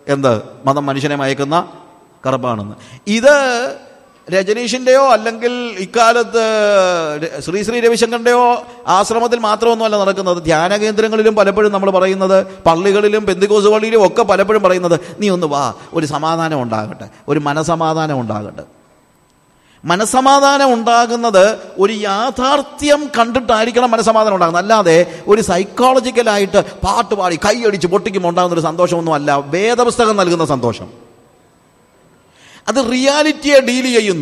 എന്ത്? മതം മനുഷ്യനെ മയക്കുന്ന കറുപ്പാണെന്ന്. ഇത് രജനീഷിൻ്റെയോ അല്ലെങ്കിൽ ഇക്കാലത്ത് ശ്രീ രവിശങ്കറിൻ്റെയോ ആശ്രമത്തിൽ മാത്രമൊന്നുമല്ല നടക്കുന്നത്. ധ്യാന കേന്ദ്രങ്ങളിലും പലപ്പോഴും നമ്മൾ പറയുന്നത്, പള്ളികളിലും പെന്തിക്കോസ് പള്ളിയിലും ഒക്കെ പലപ്പോഴും പറയുന്നത്, നീ ഒന്ന് വാ, ഒരു സമാധാനം ഉണ്ടാകട്ടെ, ഒരു മനസമാധാനം ഉണ്ടാകട്ടെ. മനസമാധാനം ഉണ്ടാകുന്നത് ഒരു യാഥാർത്ഥ്യം കണ്ടിട്ടായിരിക്കണം മനസമാധാനം ഉണ്ടാകുന്നത്. അല്ലാതെ ഒരു സൈക്കോളജിക്കലായിട്ട് പാട്ടുപാടി കൈയടിച്ച് പൊട്ടിക്കുമ്പോൾ ഉണ്ടാകുന്നൊരു സന്തോഷമൊന്നും അല്ല വേദപുസ്തകം നൽകുന്ന സന്തോഷം. അത് റിയാലിറ്റിയെ ഡീൽ ചെയ്യുന്നു.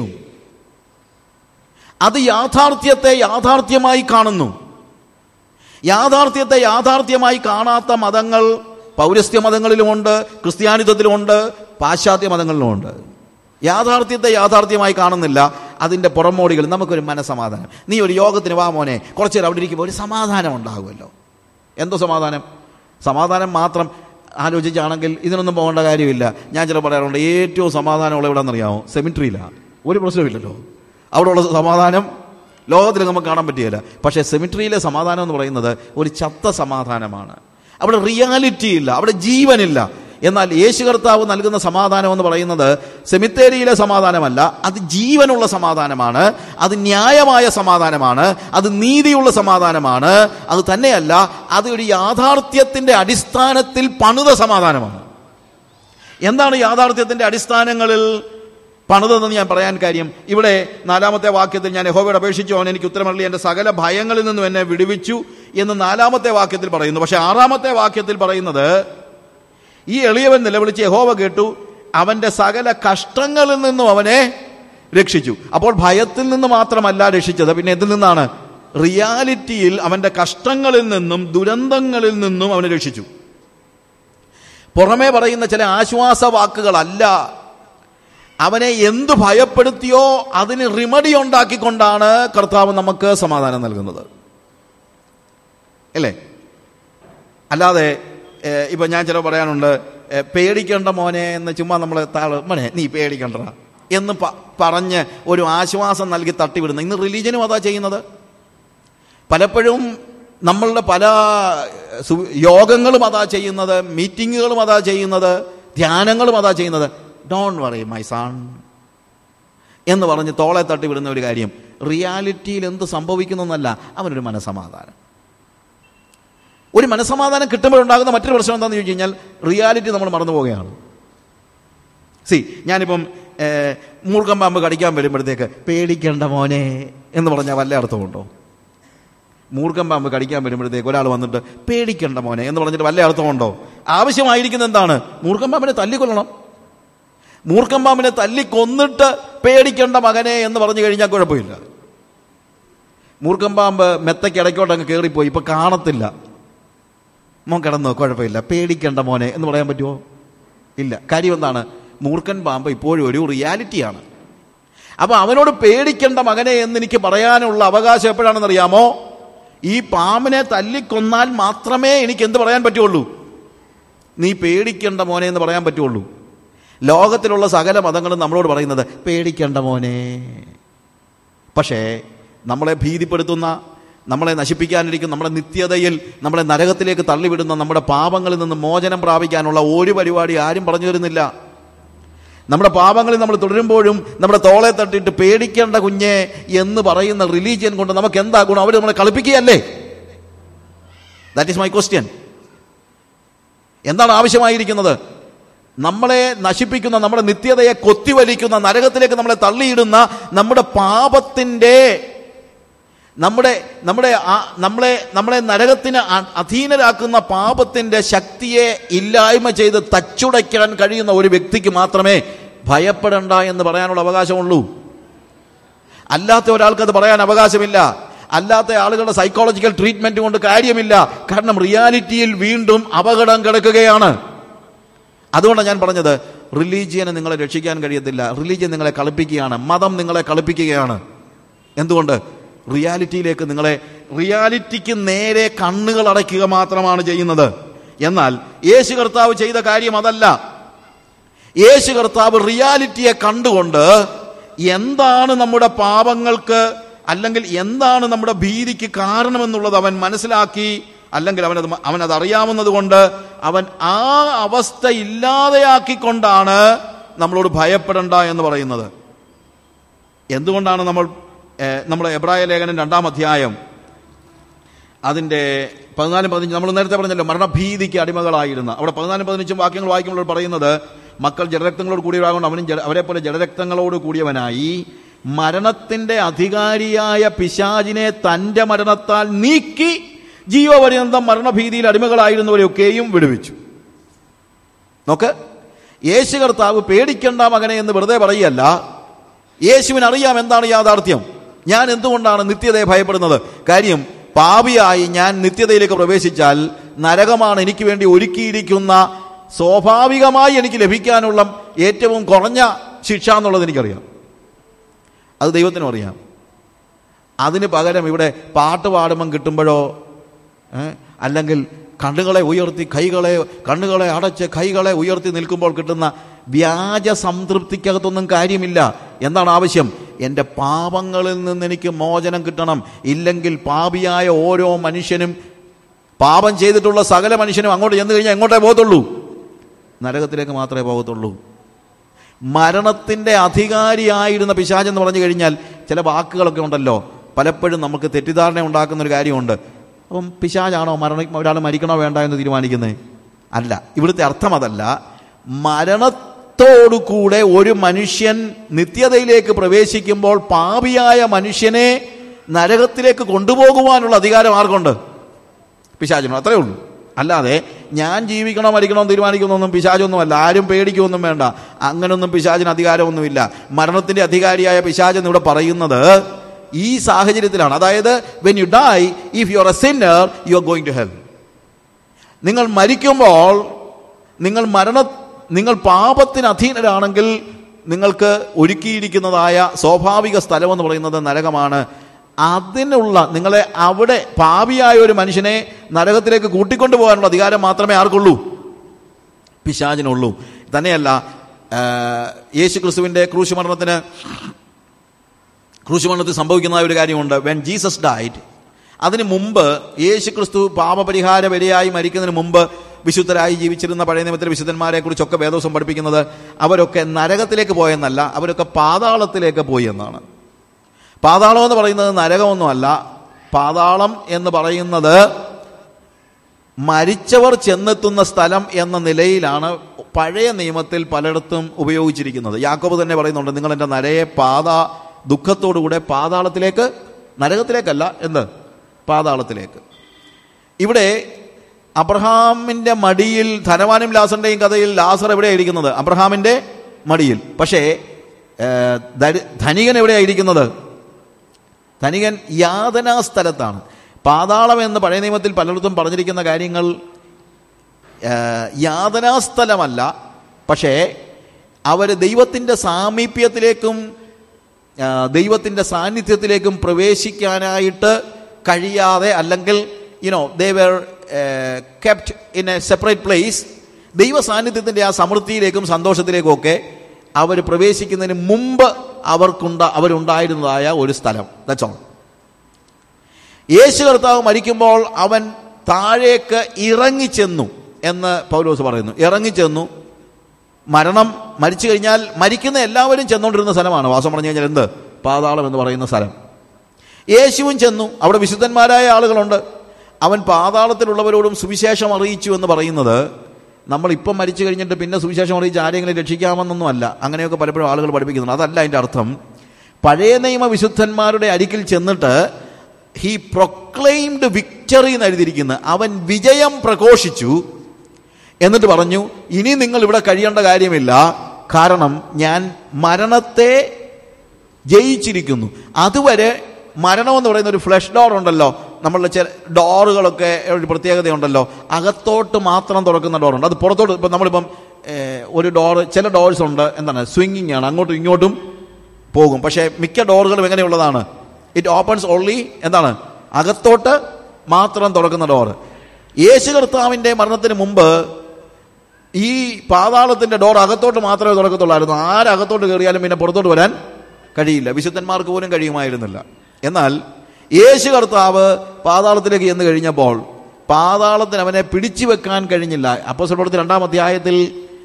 അത് യാഥാർത്ഥ്യത്തെ യാഥാർത്ഥ്യമായി കാണുന്നു. യാഥാർത്ഥ്യത്തെ യാഥാർത്ഥ്യമായി കാണാത്ത മതങ്ങൾ പൗരസ്ത്യ മതങ്ങളിലുമുണ്ട്, ക്രിസ്ത്യാനിത്വത്തിലുമുണ്ട്, പാശ്ചാത്യ മതങ്ങളിലുമുണ്ട്. യാഥാർത്ഥ്യത്തെ യാഥാർത്ഥ്യമായി കാണുന്നില്ല. അതിൻ്റെ പുറമോടികൾ. നമുക്കൊരു മനസമാധാനം. നീ ഒരു യോഗത്തിന് വാ മോനെ, കുറച്ചു നേരം അവിടെ ഇരിക്കുമ്പോൾ ഒരു സമാധാനം ഉണ്ടാകുമല്ലോ. എന്തോ സമാധാനം? സമാധാനം മാത്രം ആലോചിച്ചാണെങ്കിൽ ഇതിനൊന്നും പോകേണ്ട കാര്യമില്ല. ഞാൻ ചില പറയാറുണ്ട്, ഏറ്റവും സമാധാനമുള്ള എവിടെയെന്നറിയാമോ? സെമിട്രിയിലാണ്. ഒരു പ്രശ്നമില്ലല്ലോ. അവിടെയുള്ള സമാധാനം ലോകത്തിൽ നമുക്ക് കാണാൻ പറ്റുകയില്ല. പക്ഷേ സെമിട്രിയിലെ സമാധാനം എന്ന് പറയുന്നത് ഒരു ചത്ത സമാധാനമാണ്. അവിടെ റിയാലിറ്റി ഇല്ല, അവിടെ ജീവനില്ല. എന്നാൽ യേശു കർത്താവ് നൽകുന്ന സമാധാനം എന്ന് പറയുന്നത് സെമിത്തേരിയിലെ സമാധാനമല്ല, അത് ജീവനുള്ള സമാധാനമാണ്, അത് ന്യായമായ സമാധാനമാണ്, അത് നീതിയുള്ള സമാധാനമാണ്. അത് തന്നെയല്ല, അത് ഒരു യാഥാർത്ഥ്യത്തിൻ്റെ അടിസ്ഥാനത്തിൽ പണിത സമാധാനമാണ്. എന്താണ് യാഥാർത്ഥ്യത്തിൻ്റെ അടിസ്ഥാനങ്ങളിൽ പണിതെന്ന് ഞാൻ പറയാൻ കാര്യം, ഇവിടെ 4-ാമത്തെ വാക്യത്തിൽ ഞാൻ യഹോവയോട് അപേക്ഷിച്ചു, അവൻ എനിക്ക് ഉത്തരമരുളി, എൻ്റെ സകല ഭയങ്ങളിൽ നിന്നും എന്നെ വിടുവിച്ചു എന്ന് 4-ാമത്തെ വാക്യത്തിൽ പറയുന്നു. പക്ഷെ 6-ാമത്തെ വാക്യത്തിൽ പറയുന്നത്, ഈ എളിയവൻ നിലവിളിച്ച് യഹോവ കേട്ടു, അവന്റെ സകല കഷ്ടങ്ങളിൽ നിന്നും അവനെ രക്ഷിച്ചു. അപ്പോൾ ഭയത്തിൽ നിന്ന് മാത്രമല്ല രക്ഷിച്ചത്, പിന്നെ എന്തിൽ നിന്നാണ്? റിയാലിറ്റിയിൽ അവന്റെ കഷ്ടങ്ങളിൽ നിന്നും ദുരന്തങ്ങളിൽ നിന്നും അവനെ രക്ഷിച്ചു. പുറമേ പറയുന്ന ചില ആശ്വാസ വാക്കുകളല്ല. അവനെ എന്തു ഭയപ്പെടുത്തിയോ അതിന് റിമഡി ഉണ്ടാക്കിക്കൊണ്ടാണ് കർത്താവ് നമുക്ക് സമാധാനം നൽകുന്നത്, അല്ലേ? അല്ലാതെ ഇപ്പം ഞാൻ ചില പറയാനുണ്ട്, പേടിക്കേണ്ട മോനെ എന്ന് ചുമ്മാ നമ്മൾ മോനെ നീ പേടിക്കണ്ട എന്ന് പറഞ്ഞ് ഒരു ആശ്വാസം നൽകി തട്ടിവിടുന്നു. ഇന്ന് റിലീജനും അതാ ചെയ്യുന്നത്. പലപ്പോഴും നമ്മളുടെ പല യോഗങ്ങളും അതാ ചെയ്യുന്നത്, മീറ്റിങ്ങുകളും അതാ ചെയ്യുന്നത്, ധ്യാനങ്ങളും അതാ ചെയ്യുന്നത്. ഡോണ്ട് വറി മൈ സൺ എന്ന് പറഞ്ഞ് തോളെ തട്ടിവിടുന്ന ഒരു കാര്യം. റിയാലിറ്റിയിൽ എന്ത് സംഭവിക്കുന്നല്ല, അവനൊരു മനസമാധാനം. ഒരു മനസമാധാനം കിട്ടുമ്പോഴുണ്ടാകുന്ന മറ്റൊരു പ്രശ്നം എന്താണെന്ന് ചോദിച്ചു കഴിഞ്ഞാൽ, റിയാലിറ്റി നമ്മൾ മറന്നു പോവുകയാണ്. ഞാനിപ്പം മൂർഖൻ പാമ്പ് കടിക്കാൻ വരുമ്പോഴത്തേക്ക് പേടിക്കേണ്ട മോനെ എന്ന് പറഞ്ഞാൽ വല്ല അർത്ഥമുണ്ടോ? മൂർഖൻ പാമ്പ് കടിക്കാൻ വരുമ്പോഴത്തേക്ക് ഒരാൾ വന്നിട്ട് പേടിക്കേണ്ട മോനെ എന്ന് പറഞ്ഞിട്ട് വല്ല അർത്ഥമുണ്ടോ? ആവശ്യമായിരിക്കുന്നത് എന്താണ്? മൂർഖൻ പാമ്പിനെ തല്ലിക്കൊല്ലണം. മൂർഖൻ പാമ്പിനെ തല്ലിക്കൊന്നിട്ട് പേടിക്കേണ്ട മകനെ എന്ന് പറഞ്ഞു കഴിഞ്ഞാൽ കുഴപ്പമില്ല. മൂർഖൻ പാമ്പ് മെത്തയ്ക്ക് ഇടയ്ക്കോട്ടങ്ങ് കയറിപ്പോയി, ഇപ്പം കാണത്തില്ല, മോൻ കിടന്നോ, കുഴപ്പമില്ല, പേടിക്കേണ്ട മോനെ എന്ന് പറയാൻ പറ്റുമോ? ഇല്ല. കാര്യം എന്താണ്? മൂർഖൻ പാമ്പ് ഇപ്പോഴും ഒരു റിയാലിറ്റിയാണ്. അപ്പോൾ അവനോട് പേടിക്കേണ്ട മകനെ എന്ന് എനിക്ക് പറയാനുള്ള അവകാശം എപ്പോഴാണെന്നറിയാമോ? ഈ പാമ്പിനെ തല്ലിക്കൊന്നാൽ മാത്രമേ എനിക്ക് എന്ത് പറയാൻ പറ്റുള്ളൂ? നീ പേടിക്കേണ്ട മോനെ എന്ന് പറയാൻ പറ്റുള്ളൂ. ലോകത്തിലുള്ള സകല മതങ്ങളും നമ്മളോട് പറയുന്നത് പേടിക്കേണ്ട മോനെ. പക്ഷേ നമ്മളെ ഭീതിപ്പെടുത്തുന്ന, നമ്മളെ നശിപ്പിക്കാനിരിക്കുന്ന, നമ്മുടെ നിത്യതയിൽ നമ്മളെ നരകത്തിലേക്ക് തള്ളിവിടുന്ന നമ്മുടെ പാപങ്ങളിൽ നിന്ന് മോചനം പ്രാപിക്കാനുള്ള ഒരു പരിപാടി ആരും പറഞ്ഞു തരുന്നില്ല. നമ്മുടെ പാപങ്ങളിൽ നമ്മൾ തുടരുമ്പോഴും നമ്മുടെ തോളെ തട്ടിയിട്ട് പേടിക്കേണ്ട കുഞ്ഞെ എന്ന് പറയുന്ന റിലീജിയൻ കൊണ്ട് നമുക്ക് എന്താ ഗുണം? അവർ നമ്മളെ കളിപ്പിക്കുകയല്ലേ? That is my question. എന്താണ് ആവശ്യമായിരിക്കുന്നത്? നമ്മളെ നശിപ്പിക്കുന്ന, നമ്മുടെ നിത്യതയെ കൊത്തിവലിക്കുന്ന, നരകത്തിലേക്ക് നമ്മളെ തള്ളിയിടുന്ന നമ്മുടെ പാപത്തിൻ്റെ, നമ്മളെ നരകത്തിന് അധീനരാക്കുന്ന പാപത്തിന്റെ ശക്തിയെ ഇല്ലായ്മ ചെയ്ത് തച്ചുടയ്ക്കാൻ കഴിയുന്ന ഒരു വ്യക്തിക്ക് മാത്രമേ ഭയപ്പെടണ്ട എന്ന് പറയാനുള്ള അവകാശമുള്ളൂ. അല്ലാത്ത ഒരാൾക്ക് അത് പറയാൻ അവകാശമില്ല. അല്ലാത്ത ആളുകളുടെ സൈക്കോളജിക്കൽ ട്രീറ്റ്മെന്റ് കൊണ്ട് കാര്യമില്ല. കാരണം റിയാലിറ്റിയിൽ വീണ്ടും അപകടം കിടക്കുകയാണ്. അതുകൊണ്ടാണ് ഞാൻ പറഞ്ഞത്, റിലീജിയനെ നിങ്ങളെ രക്ഷിക്കാൻ കഴിയത്തില്ല. റിലീജിയൻ നിങ്ങളെ കളിപ്പിക്കുകയാണ്, മതം നിങ്ങളെ കളിപ്പിക്കുകയാണ്. എന്തുകൊണ്ട്? റിയാലിറ്റിയിലേക്ക് റിയാലിറ്റിക്ക് നേരെ കണ്ണുകൾ അടയ്ക്കുക മാത്രമാണ് ചെയ്യുന്നത്. എന്നാൽ യേശു കർത്താവ് ചെയ്ത കാര്യം അതല്ല. യേശു കർത്താവ് റിയാലിറ്റിയെ കണ്ടുകൊണ്ട് എന്താണ് നമ്മുടെ പാപങ്ങൾക്ക് അല്ലെങ്കിൽ എന്താണ് നമ്മുടെ ഭീതിക്ക് കാരണമെന്നുള്ളത് അവൻ മനസ്സിലാക്കി അല്ലെങ്കിൽ അവനത് അറിയാവുന്നത് കൊണ്ട് അവൻ ആ അവസ്ഥ ഇല്ലാതെയാക്കിക്കൊണ്ടാണ് നമ്മളോട് ഭയപ്പെടണ്ട എന്ന് പറയുന്നത്. എന്തുകൊണ്ടാണ് നമ്മൾ എബ്രായ ലേഖനം 2-ാം അധ്യായം അതിൻ്റെ 14-15 നമ്മൾ നേരത്തെ പറഞ്ഞല്ലോ, മരണഭീതിക്ക് അടിമകളായിരുന്ന, അവിടെ 14-15 വാക്യങ്ങൾ വായിക്കുമ്പോൾ പറയുന്നത്, മക്കൾ ജഡരക്തങ്ങളോട് കൂടിയവരാകൊണ്ട് അവനും അവരെ പോലെ ജഡരക്തങ്ങളോട് കൂടിയവനായി മരണത്തിന്റെ അധികാരിയായ പിശാചിനെ തന്റെ മരണത്താൽ നീക്കി ജീവപര്യന്തം മരണഭീതിയിൽ അടിമകളായിരുന്നവരെയൊക്കെയും വിടുവിച്ചു. നോക്ക്, യേശു കർത്താവ് പേടിക്കണ്ട മകനെ എന്ന് വെറുതെ പറയുകയല്ല. യേശുവിനറിയാം എന്താണ് യാഥാർത്ഥ്യം, ഞാൻ എന്തുകൊണ്ടാണ് നിത്യതയെ ഭയപ്പെടുന്നത്. കാര്യം, പാപിയായി ഞാൻ നിത്യതയിലേക്ക് പ്രവേശിച്ചാൽ നരകമാണ് എനിക്ക് വേണ്ടി ഒരുക്കിയിരിക്കുന്ന സ്വാഭാവികമായി എനിക്ക് ലഭിക്കാനുള്ള ഏറ്റവും കുറഞ്ഞ ശിക്ഷ എന്നുള്ളത് എനിക്കറിയാം. അത് ദൈവത്തിനും അറിയാം. അതിന് പകരം ഇവിടെ പാട്ട് പാടുമ്പം കിട്ടുമ്പോഴോ അല്ലെങ്കിൽ കണ്ണുകളെ അടച്ച് കൈകളെ ഉയർത്തി നിൽക്കുമ്പോൾ കിട്ടുന്ന വ്യാജ സംതൃപ്തിക്കകത്തൊന്നും കാര്യമില്ല. എന്താണ് ആവശ്യം? എൻ്റെ പാപങ്ങളിൽ നിന്ന് എനിക്ക് മോചനം കിട്ടണം. ഇല്ലെങ്കിൽ പാപിയായ ഓരോ മനുഷ്യനും, പാപം ചെയ്തിട്ടുള്ള സകല മനുഷ്യനും അങ്ങോട്ട് ചെന്ന് കഴിഞ്ഞാൽ എങ്ങോട്ടേ പോകത്തുള്ളൂ? നരകത്തിലേക്ക് മാത്രമേ പോകത്തുള്ളൂ. മരണത്തിൻ്റെ അധികാരിയായിരുന്ന പിശാചെന്ന് പറഞ്ഞു കഴിഞ്ഞാൽ ചില വാക്കുകളൊക്കെ ഉണ്ടല്ലോ, പലപ്പോഴും നമുക്ക് തെറ്റിദ്ധാരണ ഉണ്ടാക്കുന്നൊരു കാര്യമുണ്ട്. അപ്പം പിശാചാണോ ഒരാൾ മരിക്കണോ വേണ്ട എന്ന് തീരുമാനിക്കുന്നത്? അല്ല, ഇവിടുത്തെ അർത്ഥം അതല്ല. മരണത്തോടുകൂടെ ഒരു മനുഷ്യൻ നിത്യതയിലേക്ക് പ്രവേശിക്കുമ്പോൾ പാപിയായ മനുഷ്യനെ നരകത്തിലേക്ക് കൊണ്ടുപോകുവാനുള്ള അധികാരം ആർക്കുണ്ട്? പിശാചിനോ. അത്രയേ ഉള്ളൂ. അല്ലാതെ ഞാൻ ജീവിക്കണോ മരിക്കണോ തീരുമാനിക്കുന്നൊന്നും പിശാചൊന്നുമല്ല. ആരും പേടിക്കൊന്നും വേണ്ട. അങ്ങനൊന്നും പിശാചിന് അധികാരമൊന്നുമില്ല. മരണത്തിന്റെ അധികാരിയായ പിശാചെന്ന് ഇവിടെ പറയുന്നത് ഈ സാഹചര്യത്തിലാണ്. അതായത്, when you die, if you are a sinner, you are going to hell. നിങ്ങൾ മരിക്കുമ്പോൾ നിങ്ങൾ പാപത്തിന് അധീനരാണെങ്കിൽ നിങ്ങൾക്ക് ഒരുക്കിയിരിക്കുന്നതായ സ്വാഭാവിക സ്ഥലമെന്ന് പറയുന്നത് നരകമാണ്. അതിനുള്ള നിങ്ങളെ അവിടെ പാപിയായ ഒരു മനുഷ്യനെ നരകത്തിലേക്ക് കൂട്ടിക്കൊണ്ടു പോകാനുള്ള അധികാരം മാത്രമേ ആർക്കുള്ളൂ? പിശാചിനുള്ളൂ. തന്നെയല്ല, യേശു ക്രിസ്തുവിന്റെ ക്രൂശുമരണത്തിൽ സംഭവിക്കുന്ന ഒരു കാര്യമുണ്ട്. വെൻ ജീസസ് ഡൈഡ്, അതിന് മുമ്പ് യേശു ക്രിസ്തു പാപപരിഹാര ബലിയായി മരിക്കുന്നതിന് മുമ്പ് വിശുദ്ധരായി ജീവിച്ചിരുന്ന പഴയ നിയമത്തിലെ വിശുദ്ധന്മാരെ കുറിച്ചൊക്കെ വേദോസം പഠിപ്പിക്കുന്നത് അവരൊക്കെ നരകത്തിലേക്ക് പോയെന്നല്ല, അവരൊക്കെ പാതാളത്തിലേക്ക് പോയി എന്നാണ്. പാതാളം എന്ന് പറയുന്നത് നരകമൊന്നുമല്ല. പാതാളം എന്ന് പറയുന്നത് മരിച്ചവർ ചെന്നെത്തുന്ന സ്ഥലം എന്ന നിലയിലാണ് പഴയ നിയമത്തിൽ പലയിടത്തും ഉപയോഗിച്ചിരിക്കുന്നത്. യാക്കോബ് തന്നെ പറയുന്നുണ്ട്, നിങ്ങൾ എൻ്റെ നരയെ ദുഃഖത്തോടുകൂടെ പാതാളത്തിലേക്ക്, നരകത്തിലേക്കല്ല, പാതാളത്തിലേക്ക്. ഇവിടെ അബ്രഹാമിന്റെ മടിയിൽ, ധനവാനും ലാസറിന്റെയും കഥയിൽ ലാസർ എവിടെയായിരിക്കുന്നത്? അബ്രഹാമിന്റെ മടിയിൽ. പക്ഷേ ധനികൻ എവിടെയായിരിക്കുന്നത്? ധനികൻ യാതനാ സ്ഥലത്താണ്. പാതാളം എന്ന് പഴയ നിയമത്തിൽ പലയിടത്തും പറഞ്ഞിരിക്കുന്ന കാര്യങ്ങൾ യാതനാസ്ഥലമല്ല, പക്ഷേ അവർ ദൈവത്തിൻ്റെ സാമീപ്യത്തിലേക്കും ദൈവത്തിൻ്റെ സാന്നിധ്യത്തിലേക്കും പ്രവേശിക്കാനായിട്ട് കഴിയാതെ, അല്ലെങ്കിൽ they were kept in a separate place, ദൈവ സാന്നിധ്യത്തിൻ്റെ ആ സമൃദ്ധിയിലേക്കും സന്തോഷത്തിലേക്കും ഒക്കെ അവർ പ്രവേശിക്കുന്നതിന് മുമ്പ് അവരുണ്ടായിരുന്നതായ ഒരു സ്ഥലം. That's all. യേശു കർത്താവ് മരിക്കുമ്പോൾ അവൻ താഴേക്ക് ഇറങ്ങിച്ചെന്നു എന്ന് പൗലോസ് പറയുന്നു. ഇറങ്ങിച്ചെന്നു. മരിച്ചു കഴിഞ്ഞാൽ മരിക്കുന്ന എല്ലാവരും ചെന്നുകൊണ്ടിരുന്ന സ്ഥലമാണ്. വാസം പറഞ്ഞു കഴിഞ്ഞാൽ പാതാളം എന്ന് പറയുന്ന സ്ഥലം. യേശുവും ചെന്നു. അവിടെ വിശുദ്ധന്മാരായ ആളുകളുണ്ട്. അവൻ പാതാളത്തിലുള്ളവരോടും സുവിശേഷം അറിയിച്ചു എന്ന് പറയുന്നത്, നമ്മളിപ്പം മരിച്ചു കഴിഞ്ഞിട്ട് പിന്നെ സുവിശേഷം അറിയിച്ച് ആരെങ്കിലും രക്ഷിക്കാമെന്നൊന്നും അല്ല. അങ്ങനെയൊക്കെ പലപ്പോഴും ആളുകൾ പഠിപ്പിക്കുന്നുണ്ട്. അതല്ല അതിൻ്റെ അർത്ഥം. പഴയ നിയമ വിശുദ്ധന്മാരുടെ അരികിൽ ചെന്നിട്ട് ഹി പ്രൊക്ലെയിംഡ് വിക്ടറി എന്ന് എഴുതിയിരിക്കുന്നത്, അവൻ വിജയം പ്രഘോഷിച്ചു. എന്നിട്ട് പറഞ്ഞു, ഇനി നിങ്ങൾ ഇവിടെ കഴിയേണ്ട കാര്യമില്ല, കാരണം ഞാൻ മരണത്തെ ജയിച്ചിരിക്കുന്നു. അതുവരെ മരണമെന്ന് പറയുന്ന ഒരു ഫ്ലഷ് ഡോർ ഉണ്ടല്ലോ, നമ്മളുടെ ചില ഡോറുകളൊക്കെ ഒരു പ്രത്യേകതയുണ്ടല്ലോ, അകത്തോട്ട് മാത്രം തുറക്കുന്ന ഡോറുണ്ട്. അത് പുറത്തോട്ട്, ഇപ്പം നമ്മളിപ്പം ഒരു ഡോറ്, ചില ഡോർസ് ഉണ്ട് സ്വിങ്ങിങ് ആണ്, അങ്ങോട്ടും ഇങ്ങോട്ടും പോകും. പക്ഷേ മിക്ക ഡോറുകളും എങ്ങനെയുള്ളതാണ്? ഇറ്റ് ഓപ്പൺസ് ഓൺലി അകത്തോട്ട് മാത്രം തുറക്കുന്ന ഡോറ്. യേശു കർത്താവിൻ്റെ മരണത്തിന് മുമ്പ് ഈ പാതാളത്തിൻ്റെ ഡോർ അകത്തോട്ട് മാത്രമേ തുറക്കത്തുള്ളായിരുന്നു. ആരകത്തോട്ട് കയറിയാലും പിന്നെ പുറത്തോട്ട് വരാൻ കഴിയില്ല. വിശുദ്ധന്മാർക്ക് പോലും കഴിയുമായിരുന്നില്ല. എന്നാൽ യേശു കർത്താവ് പാതാളത്തിലേക്ക് ചെന്ന് കഴിഞ്ഞപ്പോൾ പാതാളത്തിന് അവനെ പിടിച്ചു വെക്കാൻ കഴിഞ്ഞില്ല. അപ്പോസ്തലർ പ്രവൃത്തി 2-ാം അധ്യായത്തിൽ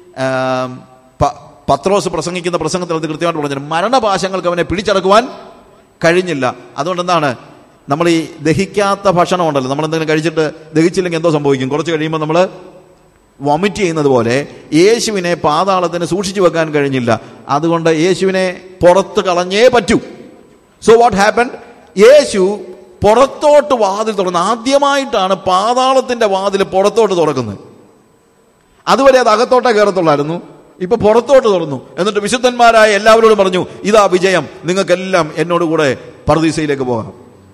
പത്രോസ് പ്രസംഗിക്കുന്ന പ്രസംഗത്തിൽ അത് കൃത്യമായിട്ട് പറഞ്ഞു. മരണപാശങ്ങൾക്ക് അവനെ പിടിച്ചടക്കുവാൻ കഴിഞ്ഞില്ല. അതുകൊണ്ട് എന്താണ്, നമ്മൾ ഈ ദഹിക്കാത്ത ഭക്ഷണം ഉണ്ടല്ലോ, നമ്മൾ എന്തെങ്കിലും കഴിച്ചിട്ട് ദഹിച്ചില്ലെങ്കിൽ എന്തോ സംഭവിക്കും? കുറച്ച് കഴിയുമ്പോൾ നമ്മൾ വൊമിറ്റ് ചെയ്യുന്നത് പോലെ യേശുവിനെ പാതാളത്തിന് സൂക്ഷിച്ചു വെക്കാൻ കഴിഞ്ഞില്ല. അതുകൊണ്ട് യേശുവിനെ പുറത്ത് കളഞ്ഞേ പറ്റൂ. So what happened? യേശു പുറത്തോട്ട് വാതിൽ തുറന്നു. ആദ്യമായിട്ടാണ് പാതാളത്തിന്റെ വാതിൽ പുറത്തോട്ട് തുറക്കുന്നത്. അതുവരെ അത് അകത്തോട്ടേ കയറത്തുള്ളായിരുന്നു. ഇപ്പൊ പുറത്തോട്ട് തുറന്നു. എന്നിട്ട് വിശുദ്ധന്മാരായ എല്ലാവരോടും പറഞ്ഞു, ഇതാ വിജയം, നിങ്ങൾക്കെല്ലാം എന്നോടുകൂടെ പർദീസയിലേക്ക് പോകാം.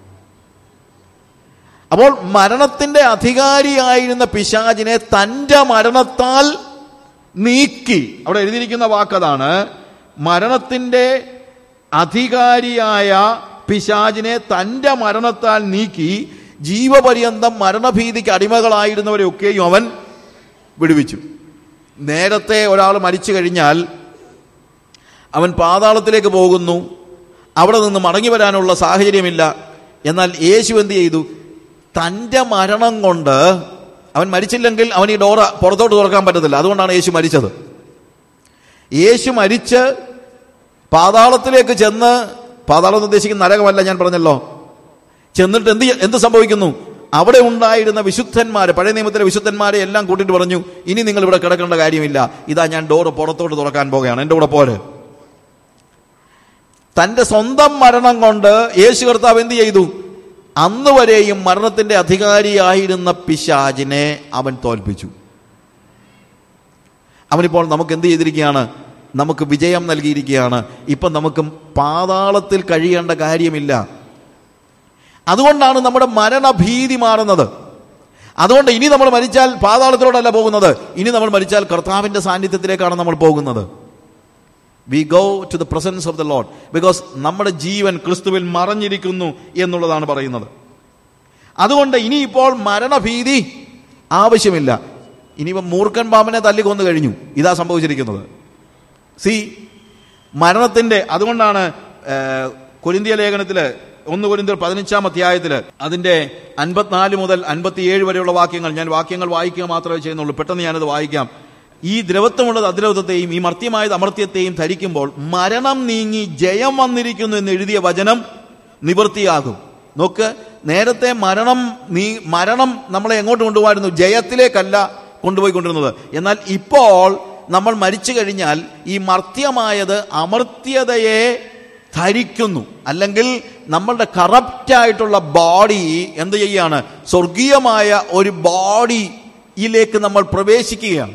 അപ്പോൾ മരണത്തിന്റെ അധികാരിയായിരുന്ന പിശാചിനെ തന്റെ മരണത്താൽ നീക്കി. അവിടെ എഴുതിയിരിക്കുന്ന വാക്കതാണ്, മരണത്തിന്റെ അധികാരിയായ പിശാചിനെ തന്റെ മരണത്താൽ നീക്കി ജീവപര്യന്തം മരണഭീതിക്ക് അടിമകളായിരുന്നവരെയൊക്കെയും അവൻ വിടുവിച്ചു. നേരത്തെ ഒരാൾ മരിച്ചു കഴിഞ്ഞാൽ അവൻ പാതാളത്തിലേക്ക് പോകുന്നു, അവിടെ നിന്ന് മടങ്ങി വരാനുള്ള സാഹചര്യമില്ല. എന്നാൽ യേശു എന്ത് ചെയ്തു? തൻ്റെ മരണം കൊണ്ട്, അവൻ മരിച്ചില്ലെങ്കിൽ അവൻ ഈ ഡോറ പുറത്തോട്ട് തുറക്കാൻ പറ്റത്തില്ല. അതുകൊണ്ടാണ് യേശു മരിച്ചത്. യേശു മരിച്ച് പാതാളത്തിലേക്ക് ചെന്ന്, പാതാളം ഉദ്ദേശിക്കുന്ന നരകമല്ല, ഞാൻ പറഞ്ഞല്ലോ, ചെന്നിട്ട് എന്ത് സംഭവിക്കുന്നു? അവിടെ ഉണ്ടായിരുന്ന വിശുദ്ധന്മാരെ, പഴയ നിയമത്തിലെ വിശുദ്ധന്മാരെ എല്ലാം കൂട്ടിയിട്ട് പറഞ്ഞു, ഇനി നിങ്ങൾ ഇവിടെ കിടക്കേണ്ട കാര്യമില്ല, ഇതാ ഞാൻ ഡോറ് പുറത്തോട്ട് തുറക്കാൻ പോകുകയാണ്, എൻ്റെ കൂടെ പോലെ. തൻ്റെ സ്വന്തം മരണം കൊണ്ട് യേശു കർത്താവ് എന്ത് ചെയ്തു? അന്ന് വരെയും മരണത്തിന്റെ അധികാരിയായിരുന്ന പിശാചിനെ അവൻ തോൽപ്പിച്ചു. അവനിപ്പോൾ നമുക്ക് എന്ത് ചെയ്തിരിക്കുകയാണ്? നമുക്ക് വിജയം നൽകിയിരിക്കുകയാണ്. ഇപ്പം നമുക്ക് പാതാളത്തിൽ കഴിയേണ്ട കാര്യമില്ല. അതുകൊണ്ടാണ് നമ്മുടെ മരണഭീതി മാറുന്നത്. അതുകൊണ്ട് ഇനി നമ്മൾ മരിച്ചാൽ പാതാളത്തിലോട്ടല്ല പോകുന്നത്, ഇനി നമ്മൾ മരിച്ചാൽ കർത്താവിന്റെ സാന്നിധ്യത്തിലേക്കാണ് നമ്മൾ പോകുന്നത്. We go to the presence of the Lord because നമ്മുടെ ജീവൻ ക്രിസ്തുവിൽ മറഞ്ഞിരിക്കുന്നു എന്നുള്ളതാണ് പറയുന്നത്. അതുകൊണ്ട് ഇനിയിപ്പോൾ മരണഭീതി ആവശ്യമില്ല. ഇനിയിപ്പോൾ മൂർഖൻ പാമ്പിനെ തല്ലിക്കൊന്നു കഴിഞ്ഞു, ഇതാ സംഭവിച്ചിരിക്കുന്നത്. മരണത്തിന്റെ, അതുകൊണ്ടാണ് കൊരിന്ത്യ ലേഖനത്തില് 1 കൊരിന്ത്യർ 15-ാം അധ്യായത്തില് അതിന്റെ 54 മുതൽ 57 വരെയുള്ള വാക്യങ്ങൾ, ഞാൻ വാക്യങ്ങൾ വായിക്കുക മാത്രമേ ചെയ്യുന്നുള്ളൂ, പെട്ടെന്ന് ഞാനത് വായിക്കാം. ഈ ദ്രവത്വമുള്ളത് അദ്രവത്വത്തെയും ഈ മർത്യമായത് അമർത്യത്തെയും ധരിക്കുമ്പോൾ മരണം നീങ്ങി ജയം വന്നിരിക്കുന്നു എന്ന് എഴുതിയ വചനം നിവൃത്തിയാകും. നോക്ക്, നേരത്തെ മരണം നമ്മളെ എങ്ങോട്ട് കൊണ്ടുപോയിരുന്നു? ജയത്തിലേക്കല്ല കൊണ്ടുപോയിക്കൊണ്ടിരുന്നത്. എന്നാൽ ഇപ്പോൾ നമ്മൾ മരിച്ചു കഴിഞ്ഞാൽ ഈ മർത്യമായത് അമർത്യതയെ ധരിക്കുന്നു. അല്ലെങ്കിൽ നമ്മളുടെ കറപ്റ്റായിട്ടുള്ള ബോഡി എന്ത് ചെയ്യാണ്? സ്വർഗീയമായ ഒരു ബോഡിയിലേക്ക് നമ്മൾ പ്രവേശിക്കുകയാണ്.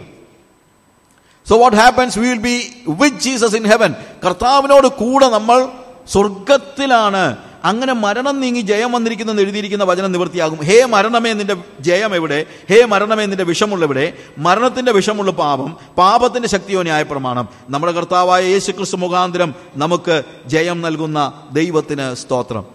So what happens? We will be with Jesus in heaven. കർത്താവിനോട് കൂടെ നമ്മൾ സ്വർഗത്തിലാണ്. അങ്ങനെ മരണം നീങ്ങി ജയം വന്നിരിക്കുന്നു എഴുതിയിരിക്കുന്ന വചനം നിവൃത്തിയാകും. ഹേ മരണമേ, നിന്റെ ജയം എവിടെ? ഹേ മരണമേ, നിന്റെ വിഷമുള്ള എവിടെ? മരണത്തിന്റെ വിഷമുള്ള പാപം, പാപത്തിന്റെ ശക്തിയോ ന്യായപ്രമാണം. നമ്മുടെ കർത്താവായ യേശുക്രിസ്തു മുഖാന്തരം നമുക്ക് ജയം നൽകുന്ന ദൈവത്തിന് സ്തോത്രം.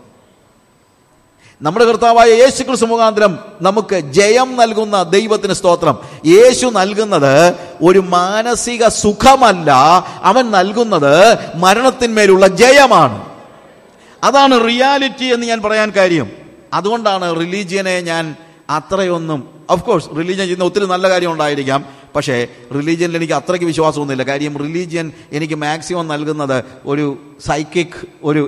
നമ്മുടെ കർത്താവായ യേശുക്രിസ്തു മുഖാന്തരം നമുക്ക് ജയം നൽകുന്ന ദൈവത്തിന് സ്തോത്രം. യേശു നൽകുന്നത് ഒരു മാനസിക സുഖമല്ല, അവൻ നൽകുന്നത് മരണത്തിന്മേലുള്ള ജയമാണ്. അതാണ് റിയാലിറ്റി എന്ന് ഞാൻ പറയാൻ കാര്യം. അതുകൊണ്ടാണ് റിലീജിയനെ ഞാൻ അത്രയൊന്നും, ഓഫ് കോഴ്സ് റിലീജിയൻ ചെയ്യുന്ന ഒത്തിരി നല്ല കാര്യം ഉണ്ടായിരിക്കാം, പക്ഷേ റിലീജിയനിൽ എനിക്ക് അത്രയ്ക്ക് വിശ്വാസമൊന്നുമില്ല. കാര്യം റിലീജിയൻ എനിക്ക് മാക്സിമം നൽകുന്നത് ഒരു സൈക്കിക്,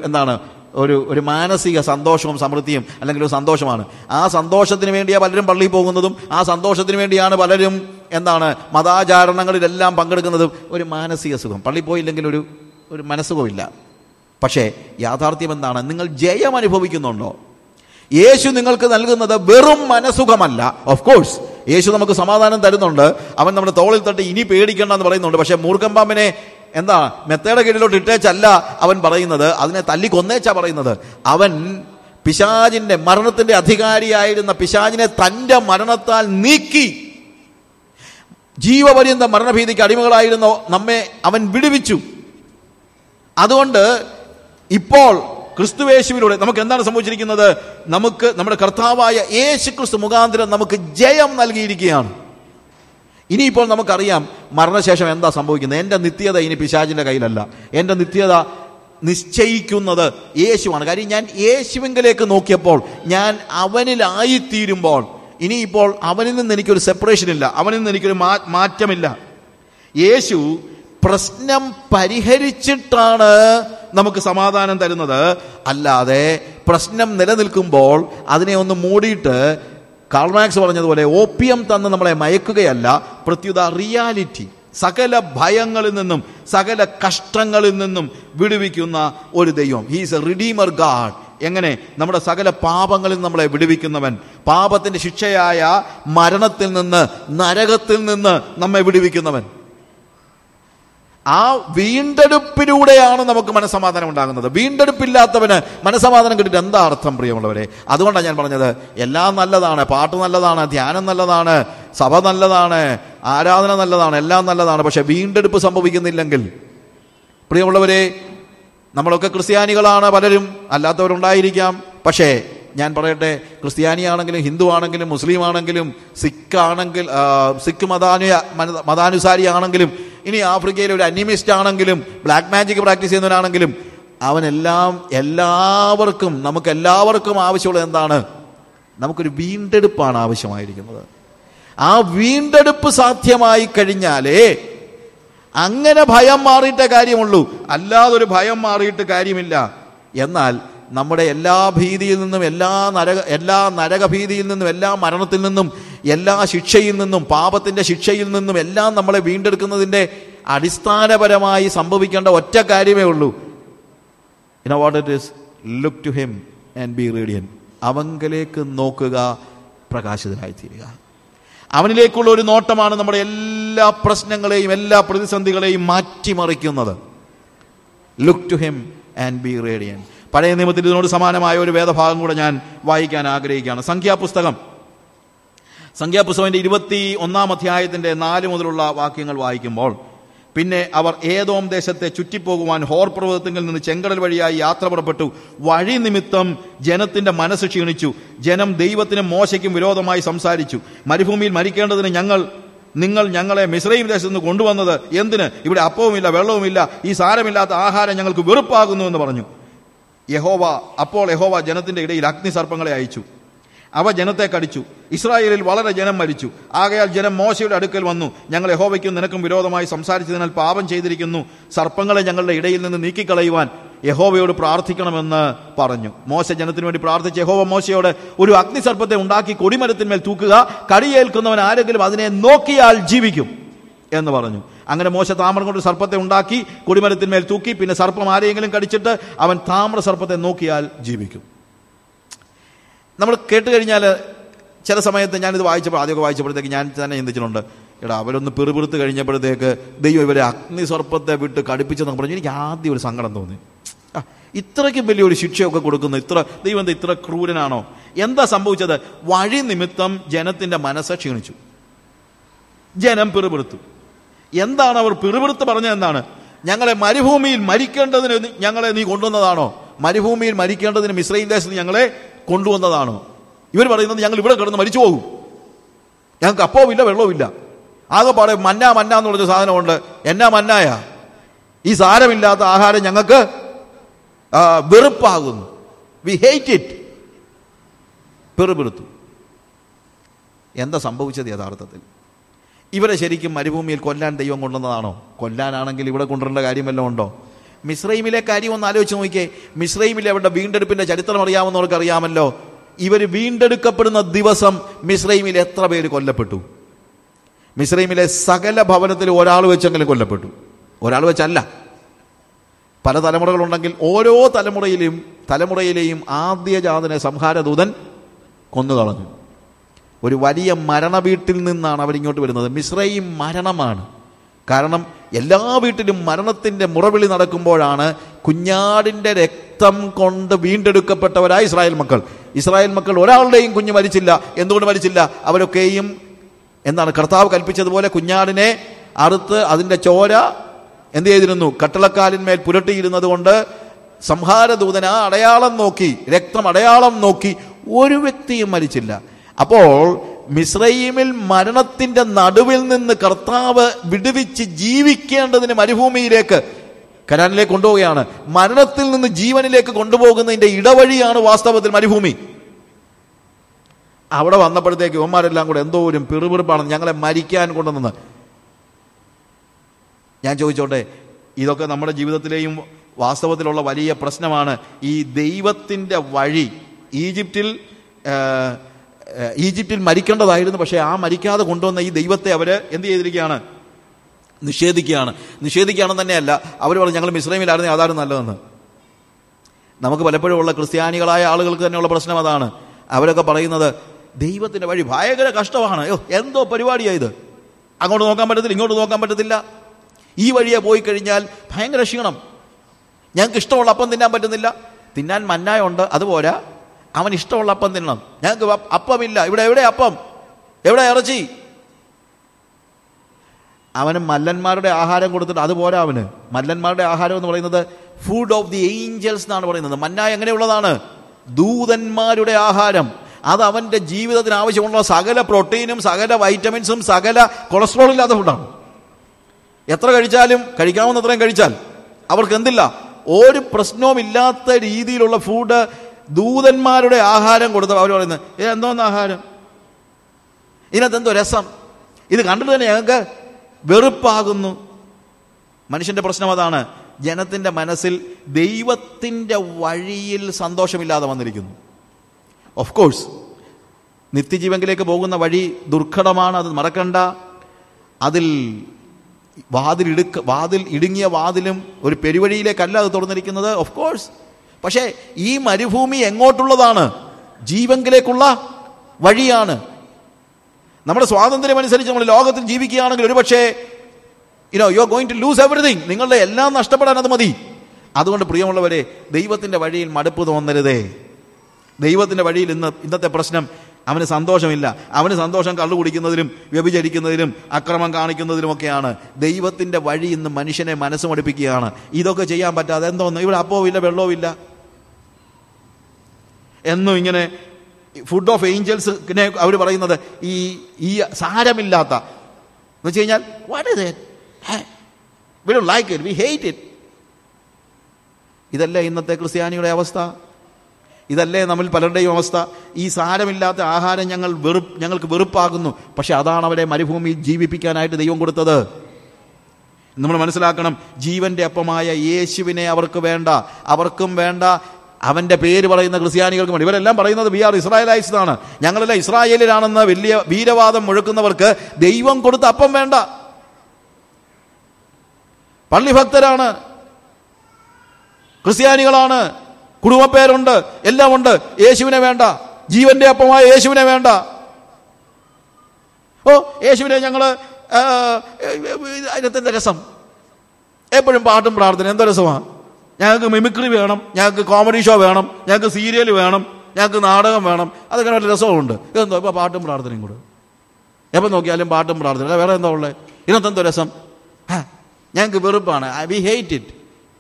ഒരു മാനസിക സന്തോഷവും സമൃദ്ധിയും, അല്ലെങ്കിൽ ഒരു സന്തോഷമാണ്. ആ സന്തോഷത്തിന് വേണ്ടിയാണ് പലരും പള്ളിയിൽ പോകുന്നതും, ആ സന്തോഷത്തിന് വേണ്ടിയാണ് പലരും മതാചാരണങ്ങളിലെല്ലാം പങ്കെടുക്കുന്നതും. ഒരു മാനസിക സുഖം. പള്ളിയിൽ പോയില്ലെങ്കിൽ ഒരു മനസ്സുഖമില്ല. പക്ഷേ യാഥാർത്ഥ്യം എന്താണ്? നിങ്ങൾ ജയം അനുഭവിക്കുന്നുണ്ടോ? യേശു നിങ്ങൾക്ക് നൽകുന്നത് വെറും മനസുഖമല്ല. ഓഫ് കോഴ്സ് യേശു നമുക്ക് സമാധാനം തരുന്നുണ്ട്. അവൻ നമ്മുടെ തോളിൽ തട്ടി ഇനി പേടിക്കണ്ട എന്ന് പറയുന്നുണ്ട്. പക്ഷേ മൂർഖമ്പാമ്പിനെ മെത്തയുടെ കീഴിലോട്ട് ഇട്ടേച്ചല്ല അവൻ പറയുന്നത്, അതിനെ തല്ലിക്കൊന്നേച്ചാ പറയുന്നത്. അവൻ പിശാചിന്റെ, മരണത്തിന്റെ അധികാരിയായിരുന്ന പിശാചിനെ തന്റെ മരണത്താൽ നീക്കി ജീവപര്യന്തം മരണഭീതിക്ക് അടിമകളായിരുന്ന നമ്മെ അവൻ വിടുവിച്ചു. അതുകൊണ്ട് ഇപ്പോൾ ക്രിസ്തുവേശുവിലൂടെ നമുക്ക് എന്താണ് സംഭവിച്ചിരിക്കുന്നത്? നമുക്ക് നമ്മുടെ കർത്താവായ യേശു ക്രിസ്തു മുഖാന്തരം നമുക്ക് ജയം നൽകിയിരിക്കുകയാണ്. ഇനിയിപ്പോൾ നമുക്കറിയാം മരണശേഷം എന്താ സംഭവിക്കുന്നത്. എൻ്റെ നിത്യത ഇനി പിശാചിന്റെ കയ്യിലല്ല. എൻ്റെ നിത്യത നിശ്ചയിക്കുന്നത് യേശുവാണ്. കാര്യം ഞാൻ യേശുവിങ്കലേക്ക് നോക്കിയപ്പോൾ, ഞാൻ അവനിലായിത്തീരുമ്പോൾ ഇനിയിപ്പോൾ അവനിൽ നിന്ന് എനിക്കൊരു സെപ്പറേഷൻ ഇല്ല, അവനിൽ നിന്ന് എനിക്കൊരു മാറ്റമില്ല. യേശു പ്രശ്നം പരിഹരിച്ചിട്ടാണ് നമുക്ക് സമാധാനം തരുന്നത്. അല്ലാതെ പ്രശ്നം നിലനിൽക്കുമ്പോൾ അതിനെ ഒന്ന് മൂടിയിട്ട് കാൾ മാർക്സ് പറഞ്ഞതുപോലെ ഓപ്പിയം തന്ന് നമ്മളെ മയക്കുകയല്ല, പ്രത്യുത റിയാലിറ്റി, സകല ഭയങ്ങളിൽ നിന്നും സകല കഷ്ടങ്ങളിൽ നിന്നും വിടുവിക്കുന്ന ഒരു ദൈവം. He is a redeemer God. എങ്ങനെ? നമ്മുടെ സകല പാപങ്ങളിൽ നമ്മളെ വിടുവിക്കുന്നവൻ, പാപത്തിന്റെ ശിക്ഷയായ മരണത്തിൽ നിന്ന്, നരകത്തിൽ നിന്ന് നമ്മെ വിടുവിക്കുന്നവൻ. ആ വീണ്ടെടുപ്പിലൂടെയാണ് നമുക്ക് മനസ്സമാധാനം ഉണ്ടാകുന്നത്. വീണ്ടെടുപ്പില്ലാത്തവന് മനസ്സമാധാനം കിട്ടിയിട്ട് എന്താ അർത്ഥം, പ്രിയമുള്ളവരെ? അതുകൊണ്ടാണ് ഞാൻ പറഞ്ഞത്, എല്ലാം നല്ലതാണ്, പാട്ട് നല്ലതാണ്, ധ്യാനം നല്ലതാണ്, സഭ നല്ലതാണ്, ആരാധന നല്ലതാണ്, എല്ലാം നല്ലതാണ്. പക്ഷെ വീണ്ടെടുപ്പ് സംഭവിക്കുന്നില്ലെങ്കിൽ, പ്രിയമുള്ളവരെ, നമ്മളൊക്കെ ക്രിസ്ത്യാനികളാണ്, പലരും അല്ലാത്തവരുണ്ടായിരിക്കാം. പക്ഷേ ഞാൻ പറയട്ടെ, ക്രിസ്ത്യാനിയാണെങ്കിലും ഹിന്ദു ആണെങ്കിലും മുസ്ലിം ആണെങ്കിലും സിഖ് മതാനുസാരി ആണെങ്കിലും, ഇനി ആഫ്രിക്കയിലെ ഒരു അനിമിസ്റ്റ് ആണെങ്കിലും, ബ്ലാക്ക് മാജിക് പ്രാക്ടീസ് ചെയ്യുന്നവനാണെങ്കിലും, നമുക്കെല്ലാവർക്കും ആവശ്യമുള്ളത് എന്താണ്? നമുക്കൊരു വീണ്ടെടുപ്പാണ് ആവശ്യമായിരിക്കുന്നത്. ആ വീണ്ടെടുപ്പ് സാധ്യമായി കഴിഞ്ഞാലേ അങ്ങനെ ഭയം മാറിയിട്ടേ കാര്യമുള്ളൂ, അല്ലാതൊരു ഭയം മാറിയിട്ട് കാര്യമില്ല. എന്നാൽ നമ്മുടെ എല്ലാ ഭീതിയിൽ നിന്നും, എല്ലാ നരകഭീതിയിൽ നിന്നും, എല്ലാ മരണത്തിൽ നിന്നും, എല്ലാ ശിക്ഷയിൽ നിന്നും, പാപത്തിന്റെ ശിക്ഷയിൽ നിന്നും എല്ലാം നമ്മളെ വീണ്ടെടുക്കുന്നതിൻ്റെ അടിസ്ഥാനപരമായി സംഭവിക്കേണ്ട ഒറ്റ കാര്യമേ ഉള്ളൂ. You know what it is? Look to him and be radiant. അവങ്കലേക്ക് നോക്കുക, പ്രകാശിതരായി തീരുക. അവനിലേക്കുള്ള ഒരു നോട്ടമാണ് നമ്മുടെ എല്ലാ പ്രശ്നങ്ങളെയും എല്ലാ പ്രതിസന്ധികളെയും മാറ്റിമറിക്കുന്നത്. Look to him and be radiant. പഴയ നിയമത്തിൽ ഇതിനോട് സമാനമായ ഒരു വേദഭാഗം കൂടെ ഞാൻ വായിക്കാൻ ആഗ്രഹിക്കുകയാണ്. സംഖ്യാപുസ്തകം 21 അധ്യായത്തിന്റെ 4 മുതലുള്ള വാക്യങ്ങൾ വായിക്കുമ്പോൾ, പിന്നെ അവർ ഏദോം ദേശത്തെ ചുറ്റിപ്പോകുവാൻ ഹോർ പർവ്വതത്തിൽ നിന്ന് ചെങ്കടൽ വഴിയായി യാത്ര പുറപ്പെട്ടു. വഴി നിമിത്തം ജനത്തിന്റെ മനസ്സ് ക്ഷീണിച്ചു. ജനം ദൈവത്തിനും മോശയ്ക്കും വിരോധമായി സംസാരിച്ചു. മരുഭൂമിയിൽ മരിക്കേണ്ടതിന് നിങ്ങൾ ഞങ്ങളെ മിസ്രയീം ദേശത്ത് നിന്ന് കൊണ്ടുവന്നത് എന്തിന്? ഇവിടെ അപ്പവുമില്ല, വെള്ളവുമില്ല, ഈ സാരമില്ലാത്ത ആഹാരം ഞങ്ങൾക്ക് വെറുപ്പാകുന്നു എന്ന് പറഞ്ഞു. അപ്പോൾ യഹോവ ജനത്തിന്റെ ഇടയിൽ അഗ്നിസർപ്പങ്ങളെ അയച്ചു. അവ ജനത്തെ കടിച്ചു. ഇസ്രായേലിൽ വളരെ ജനം മരിച്ചു. ആകയാൽ ജനം മോശയുടെ അടുക്കൽ വന്നു, ഞങ്ങൾ യഹോവയ്ക്കും നിനക്കും വിരോധമായി സംസാരിച്ചതിനാൽ പാപം ചെയ്തിരിക്കുന്നു. സർപ്പങ്ങളെ ഞങ്ങളുടെ ഇടയിൽ നിന്ന് നീക്കിക്കളയുവാൻ യഹോവയോട് പ്രാർത്ഥിക്കണമെന്ന് പറഞ്ഞു. മോശ ജനത്തിനു വേണ്ടി പ്രാർത്ഥിച്ച യഹോവ മോശയോട്, ഒരു അഗ്നിസർപ്പത്തെ ഉണ്ടാക്കി കൊടിമരത്തിന്മേൽ തൂക്കുക, കടിയേൽക്കുന്നവൻ ആരെങ്കിലും അതിനെ നോക്കിയാൽ ജീവിക്കും എന്ന് പറഞ്ഞു. അങ്ങനെ മോശ താമ്രം കൊണ്ട് സർപ്പത്തെ ഉണ്ടാക്കി കൊടിമരത്തിന്മേൽ തൂക്കി. പിന്നെ സർപ്പം ആരെയെങ്കിലും കടിച്ചിട്ട് അവൻ താമ്ര സർപ്പത്തെ നോക്കിയാൽ ജീവിക്കും. നമ്മൾ കേട്ട് കഴിഞ്ഞാൽ ചില സമയത്ത് ഞാനിത് ആദ്യമൊക്കെ വായിച്ചപ്പോഴത്തേക്ക് ഞാൻ തന്നെ ചിന്തിച്ചിട്ടുണ്ട്, അവരൊന്ന് പിറുപിറുത്ത് കഴിഞ്ഞപ്പോഴത്തേക്ക് ദൈവം ഇവരെ അഗ്നിസർപ്പത്തെ വിട്ട് കടിപ്പിച്ചെന്നൊക്കെ പറഞ്ഞു. എനിക്ക് ആദ്യം ഒരു സങ്കടം തോന്നി. ഇത്രയ്ക്കും വലിയൊരു ശിക്ഷയൊക്കെ കൊടുക്കുന്നു, ദൈവം ഇത്ര ക്രൂരനാണോ? എന്താ സംഭവിച്ചത്? വഴി നിമിത്തം ജനത്തിന്റെ മനസ്സ് ക്ഷീണിച്ചു. ജനം പിറുപിറുത്തു. എന്താണ് അവർ പിറുപിറുത്ത് പറഞ്ഞത്? എന്താണ്? ഞങ്ങളെ മരുഭൂമിയിൽ മരിക്കേണ്ടതിന് ഞങ്ങളെ നീ കൊണ്ടുവന്നതാണോ? മരുഭൂമിയിൽ മരിക്കേണ്ടതിന് മിസ്രയീം ദേശത്ത് ഞങ്ങളെ കൊണ്ടുവന്നതാണോ? ഇവർ പറയുന്നത് ഞങ്ങൾ ഇവിടെ കിടന്ന് മരിച്ചു പോകും, ഞങ്ങൾക്ക് അപ്പവുമില്ല വെള്ളവുമില്ല, ആകെ പാടെ മന്ന എന്ന് പറഞ്ഞ സാധനമുണ്ട്. എന്നാ മന്നായ? ഈ സാരമില്ലാത്ത ആഹാരം ഞങ്ങൾക്ക് വെറുപ്പാകുന്നു. V hate it. പിറുപിറുത്തു. എന്താ സംഭവിച്ചത്? യഥാർത്ഥത്തിൽ ഇവരെ ശരിക്കും മരുഭൂമിയിൽ കൊല്ലാൻ ദൈവം കൊണ്ടുവന്നതാണോ? കൊല്ലാനാണെങ്കിൽ ഇവിടെ കൊണ്ടുവരേണ്ട കാര്യം വല്ലതും ഉണ്ടോ? മിസ്രൈമിലെ കാര്യം ഒന്ന് ആലോചിച്ച് നോക്കിയേ. മിസ്രൈമിലെ അവരുടെ വീണ്ടെടുപ്പിന്റെ ചരിത്രം അറിയാവുന്നവർക്ക് അറിയാമല്ലോ. ഇവർ വീണ്ടെടുക്കപ്പെടുന്ന ദിവസം മിസ്രൈമിൽ എത്ര പേര് കൊല്ലപ്പെട്ടു? മിസ്രൈമിലെ സകല ഭവനത്തിൽ ഒരാൾ വെച്ചെങ്കിലും കൊല്ലപ്പെട്ടു. ഒരാൾ വെച്ചല്ല, പല തലമുറകളുണ്ടെങ്കിൽ ഓരോ തലമുറയിലെയും ആദ്യജാതനെ സംഹാരദൂതൻ കൊന്നുകളഞ്ഞു. ഒരു വലിയ മരണ വീട്ടിൽ നിന്നാണ് അവരിങ്ങോട്ട് വരുന്നത്. മിസ്രൈം മരണമാണ്. കാരണം എല്ലാ വീട്ടിലും മരണത്തിന്റെ മുറവിളി നടക്കുമ്പോഴാണ് കുഞ്ഞാടിന്റെ രക്തം കൊണ്ട് വീണ്ടെടുക്കപ്പെട്ടവരായ ഇസ്രായേൽ മക്കൾ ഒരാളുടെയും കുഞ്ഞ് മരിച്ചില്ല. എന്തുകൊണ്ട് മരിച്ചില്ല? അവരൊക്കെയും കർത്താവ് കൽപ്പിച്ചതുപോലെ കുഞ്ഞാടിനെ അറുത്ത് അതിന്റെ ചോര എന്ത് ചെയ്തിരുന്നു? കട്ടളക്കാലിന്മേൽ പുരട്ടിയിരുന്നത് കൊണ്ട് സംഹാരദൂതൻ ആ അടയാളം നോക്കി, രക്തം അടയാളം നോക്കി ഒരു വ്യക്തിയും മരിച്ചില്ല. അപ്പോൾ മിസ്രയീമിൽ മരണത്തിന്റെ നടുവിൽ നിന്ന് കർത്താവ് വിടുവിച്ച് ജീവിക്കേണ്ടതിന് മരുഭൂമിയിലേക്ക്, കനാനിലേക്ക് കൊണ്ടുപോവുകയാണ്. മരണത്തിൽ നിന്ന് ജീവനിലേക്ക് കൊണ്ടുപോകുന്നതിന്റെ ഇടവഴിയാണ് വാസ്തവത്തിൽ മരുഭൂമി. അവിടെ വന്നപ്പോഴത്തേക്ക് ഇവന്മാരെല്ലാം കൂടെ എന്തോ ഒരു പിറുപിറുപ്പാണ്, ഞങ്ങളെ മരിക്കാൻ കൊണ്ടുവന്നത്. ഞാൻ ചോദിച്ചോട്ടെ, ഇതൊക്കെ നമ്മുടെ ജീവിതത്തിലെയും വാസ്തവത്തിലുള്ള വലിയ പ്രശ്നമാണ്. ഈ ദൈവത്തിൻ്റെ വഴി ഈജിപ്തിൽ മരിക്കേണ്ടതായിരുന്നു, പക്ഷേ ആ മരിക്കാതെ കൊണ്ടുവന്ന ഈ ദൈവത്തെ അവർ എന്ത് ചെയ്തിരിക്കുകയാണ്? നിഷേധിക്കുകയാണെന്ന് തന്നെയല്ല, അവർ പറഞ്ഞു ഞങ്ങൾ മിസ്രൈമിലായിരുന്നു അതാണ് നല്ലതെന്ന്. നമുക്ക് പലപ്പോഴും ഉള്ള ക്രിസ്ത്യാനികളായ ആളുകൾക്ക് തന്നെയുള്ള പ്രശ്നം അതാണ്. അവരൊക്കെ പറയുന്നത് ദൈവത്തിൻ്റെ വഴി ഭയങ്കര കഷ്ടമാണ്, എന്തോ പരിപാടിയായത്, അങ്ങോട്ട് നോക്കാൻ പറ്റത്തില്ല, ഇങ്ങോട്ട് നോക്കാൻ പറ്റത്തില്ല, ഈ വഴിയെ പോയി കഴിഞ്ഞാൽ ഭയങ്കര ക്ഷീണം, ഞങ്ങൾക്ക് ഇഷ്ടമുള്ള അപ്പം തിന്നാൻ പറ്റുന്നില്ല, തിന്നാൻ മന്നായുണ്ട്, അതുപോലെ അവൻ ഇഷ്ടമുള്ള അപ്പം തിന്നണം, ഞങ്ങൾക്ക് അപ്പമില്ല, എവിടെ അപ്പം, എവിടെ ഇറച്ചി. അവന് മല്ലന്മാരുടെ ആഹാരം കൊടുത്തിട്ട് അതുപോലെ അവന് മല്ലന്മാരുടെ ആഹാരം എന്ന് പറയുന്നത് ഫുഡ് ഓഫ് ദി ഏഞ്ചൽസ് എന്നാണ് പറയുന്നത്. മന്ന എങ്ങനെയുള്ളതാണ്? ദൂതന്മാരുടെ ആഹാരം. അത് അവൻ്റെ ജീവിതത്തിന് ആവശ്യമുള്ള സകല പ്രോട്ടീനും സകല വൈറ്റമിൻസും സകല കൊളസ്ട്രോളും ഇല്ലാത്ത ഫുഡാണ്. എത്ര കഴിച്ചാലും കഴിക്കാവുന്നത്രയും കഴിച്ചാൽ അവർക്ക് എന്തില്ല, ഒരു പ്രശ്നവുമില്ലാത്ത രീതിയിലുള്ള ഫുഡ് ദൂതന്മാരുടെ ആഹാരം കൊടുത്ത അവർ പറയുന്നത് എന്തോന്ന് ആഹാരം, ഇതിനകത്ത് എന്തോ രസം, ഇത് കണ്ടിട്ട് തന്നെ ഞങ്ങൾക്ക് വെറുപ്പാകുന്നു. മനുഷ്യന്റെ പ്രശ്നം അതാണ്. ജനത്തിന്റെ മനസ്സിൽ ദൈവത്തിന്റെ വഴിയിൽ സന്തോഷമില്ലാതെ വന്നിരിക്കുന്നു. ഓഫ് കോഴ്സ് നിത്യജീവനിലേക്ക് പോകുന്ന വഴി ദുർഘടമാണ്, അത് മറക്കണ്ട. അതിൽ വാതിൽ ഇടുങ്ങിയ വാതിലും ഒരു പെരുവഴിയിലേക്കല്ല അത് തുറന്നിരിക്കുന്നത്, ഓഫ് കോഴ്സ്. പക്ഷേ ഈ മരുഭൂമി എങ്ങോട്ടുള്ളതാണ്? ജീവങ്കിലേക്കുള്ള വഴിയാണ്. നമ്മുടെ സ്വാതന്ത്ര്യം അനുസരിച്ച് നമ്മൾ ലോകത്തിൽ ജീവിക്കുകയാണെങ്കിൽ ഒരുപക്ഷേ you are going to lose everything, നിങ്ങളുടെ എല്ലാം നഷ്ടപ്പെടാൻ അത് മതി. അതുകൊണ്ട് പ്രിയമുള്ളവരെ, ദൈവത്തിൻ്റെ വഴിയിൽ മടുപ്പ് തോന്നരുതേ. ദൈവത്തിൻ്റെ വഴിയിൽ ഇന്നത്തെ പ്രശ്നം അവന് സന്തോഷമില്ല. അവന് സന്തോഷം കള്ളു കുടിക്കുന്നതിലും വ്യഭിചരിക്കുന്നതിലും അക്രമം കാണിക്കുന്നതിലുമൊക്കെയാണ്. ദൈവത്തിൻ്റെ വഴി ഇന്ന് മനുഷ്യനെ മനസ്സ് മടുപ്പിക്കുകയാണ്. ഇതൊക്കെ ചെയ്യാൻ പറ്റാതെ എന്തോന്ന്, ഇവിടെ അപ്പവും ഇല്ല വെള്ളവും ഇല്ല, എന്നും ഇങ്ങനെ ഫുഡ് ഓഫ് ഏഞ്ചൽസിനെ അവർ പറയുന്നത് ഈ സാരമില്ലാത്ത എന്ന് വെച്ച് കഴിഞ്ഞാൽ what is it, we don't like it, we hate it. ഇതല്ലേ ഇന്നത്തെ ക്രിസ്ത്യാനിയുടെ അവസ്ഥ? ഇതല്ലേ നമ്മിൽ പലരുടെയും അവസ്ഥ? ഈ സാരമില്ലാത്ത ആഹാരം ഞങ്ങൾക്ക് വെറുപ്പാകുന്നു. പക്ഷെ അതാണ് അവരെ മരുഭൂമിയിൽ ജീവിപ്പിക്കാനായിട്ട് ദൈവം കൊടുത്തത്. നമ്മൾ മനസ്സിലാക്കണം, ജീവന്റെ അപ്പമായ യേശുവിനെ അവർക്ക് വേണ്ട, അവർക്കും വേണ്ട. അവന്റെ പേര് പറയുന്ന ക്രിസ്ത്യാനികൾക്ക് വേണ്ടി ഇവരെല്ലാം പറയുന്നത് വി ആർ ഇസ്രായേലൈറ്റ്സ് ആണ്, ഞങ്ങളെല്ലാം ഇസ്രായേലിലാണെന്ന് വലിയ വീരവാദം മുഴക്കുന്നവർക്ക് ദൈവം കൊടുത്ത അപ്പം വേണ്ട. പള്ളിഭക്തരാണ്, ക്രിസ്ത്യാനികളാണ്, കുടുംബപ്പേരുണ്ട്, എല്ലാം ഉണ്ട്. യേശുവിനെ വേണ്ട, ജീവന്റെ അപ്പമായ യേശുവിനെ വേണ്ട. യേശുവിനെ ഞങ്ങള് അതിനകത്തെ രസം, എപ്പോഴും പാട്ടും പ്രാർത്ഥന, എന്തോ രസമാണ്. ഞങ്ങൾക്ക് മിമിക്രി വേണം, ഞങ്ങൾക്ക് കോമഡി ഷോ വേണം, ഞങ്ങൾക്ക് സീരിയൽ വേണം, ഞങ്ങൾക്ക് നാടകം വേണം. അതൊക്കെ നല്ല രസമുണ്ട്. ഇതെന്തോ ഇപ്പൊ പാട്ടും പ്രാർത്ഥനയും കൂടെ, എപ്പോൾ നോക്കിയാലും പാട്ടും പ്രാർത്ഥന, വേറെ എന്താ ഉള്ളത്? ഇതിനകത്തെന്തോ രസം? ഞങ്ങൾക്ക് വെറുപ്പാണ്, വി ഹേറ്റ് ഇറ്റ്.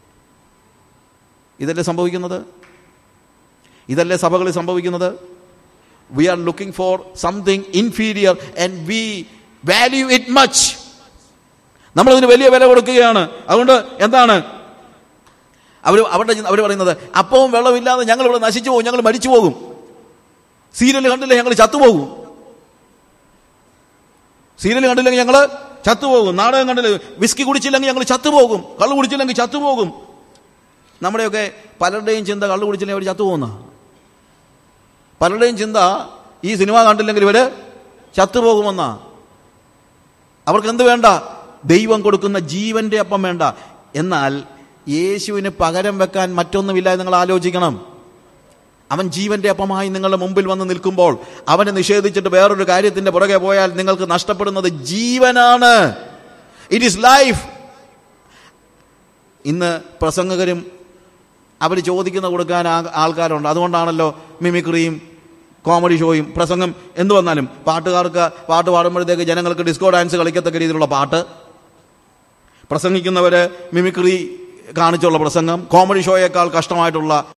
ഇതല്ലേ സംഭവിക്കുന്നത്? ഇതല്ലേ സഭകളിൽ സംഭവിക്കുന്നത്? We are looking for something inferior and we value it much. നമ്മളതിന് വലിയ വില കൊടുക്കുകയാണ്. അതുകൊണ്ട് എന്താണ് അവർ പറയുന്നത്? അപ്പവും വെള്ളമില്ലാതെ ഞങ്ങൾ ഇവിടെ നശിച്ചു പോകും, ഞങ്ങൾ മരിച്ചു പോകും. സീരിയൽ കണ്ടില്ല, ഞങ്ങൾ ചത്തുപോകും. സീരിയൽ കണ്ടില്ലെങ്കിൽ ഞങ്ങൾ ചത്തുപോകും. നാടകം കണ്ടില്ല, വിസ്കി കുടിച്ചില്ലെങ്കിൽ ഞങ്ങൾ ചത്തുപോകും, കള്ളു കുടിച്ചില്ലെങ്കിൽ ചത്തുപോകും. നമ്മുടെയൊക്കെ പലരുടെയും ചിന്ത കള്ളു കുടിച്ചില്ലെങ്കിൽ അവർ ചത്തുപോകുന്ന. പലരുടെയും ചിന്ത ഈ സിനിമ കണ്ടില്ലെങ്കിൽ ഇവര് ചത്തുപോകുമെന്നാ. അവർക്ക് എന്ത് വേണ്ട? ദൈവം കൊടുക്കുന്ന ജീവന്റെ അപ്പം വേണ്ട. എന്നാൽ യേശുവിന് പകരം വെക്കാൻ മറ്റൊന്നുമില്ല. നിങ്ങൾ ആലോചിക്കണം. അവൻ ജീവന്റെ അപ്പമായി നിങ്ങളുടെ മുമ്പിൽ വന്ന് നിൽക്കുമ്പോൾ അവനെ നിഷേധിച്ചിട്ട് വേറൊരു കാര്യത്തിന്റെ പുറകെ പോയാൽ നിങ്ങൾക്ക് നഷ്ടപ്പെടുന്നത് ജീവനാണ്. It is life. ഇന്ന് പ്രസംഗകരും അവർ ചോദിക്കുന്ന കൊടുക്കാൻ ആൾക്കാരുണ്ട്. അതുകൊണ്ടാണല്ലോ മിമിക്രിയും കോമഡി ഷോയും പ്രസംഗം എന്തു വന്നാലും പാട്ടുകാർക്ക് പാട്ട് പാടുമ്പോഴത്തേക്ക് ജനങ്ങൾക്ക് ഡിസ്കോ ഡാൻസ് കളിക്കത്തക്ക രീതിയിലുള്ള പാട്ട്, പ്രസംഗിക്കുന്നവര് മിമിക്രി കാണിച്ചുള്ള പ്രസംഗം, കോമഡി ഷോയേക്കാൾ കഷ്ടമായിട്ടുള്ള